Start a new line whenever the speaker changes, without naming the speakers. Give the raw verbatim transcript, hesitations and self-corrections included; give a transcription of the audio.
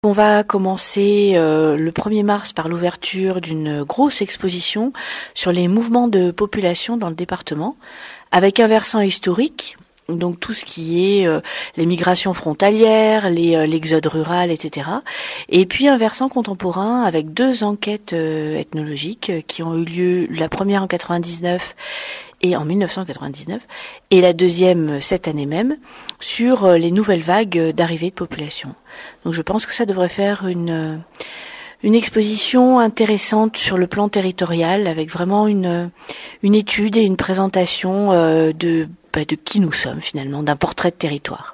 On va commencer euh, le premier mars par l'ouverture d'une grosse exposition sur les mouvements de population dans le département, avec un versant historique, donc tout ce qui est euh, les migrations frontalières, les, euh, l'exode rural, et cetera. Et puis un versant contemporain avec deux enquêtes euh, ethnologiques euh, qui ont eu lieu, la première en quatre-vingt-dix-neuf et en mille neuf cent quatre-vingt-dix-neuf, et la deuxième cette année même, sur les nouvelles vagues d'arrivée de population. Donc je pense que ça devrait faire une, une exposition intéressante sur le plan territorial, avec vraiment une, une étude et une présentation de, bah, de qui nous sommes finalement, d'un portrait de territoire.